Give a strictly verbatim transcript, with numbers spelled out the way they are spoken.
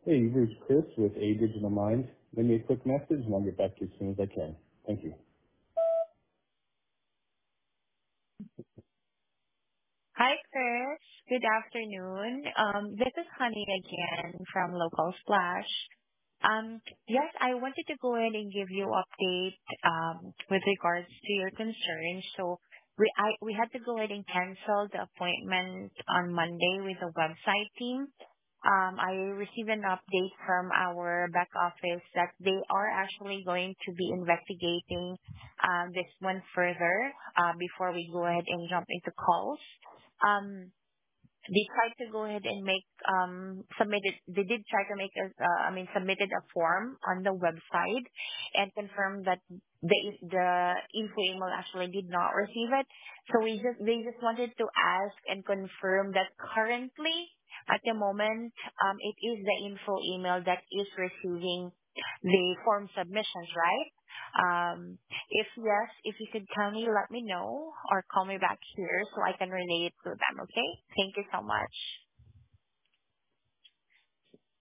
Hey, you've reached Chris with A Digital Mind. Leave me a quick message and I'll get back to you as soon as I can. Thank you. Hi, Chris. Good afternoon. Um, This is Honey again from Local Splash. Um, Yes, I wanted to go ahead and give you update um with regards to your concerns. So we I we had to go ahead and cancel the appointment on Monday with the website team. Um, I received an update from our back office that they are actually going to be investigating um, this one further uh, before we go ahead and jump into calls. Um, they tried to go ahead and make um submitted they did try to make a uh, I mean submitted a form on the website and confirmed that the the info email actually did not receive it. So we just they just wanted to ask and confirm that currently at the moment um it is the info email that is receiving the form submissions, right? Um if yes, if you could kindly let me know or call me back here so I can relay it to them, okay? Thank you so much.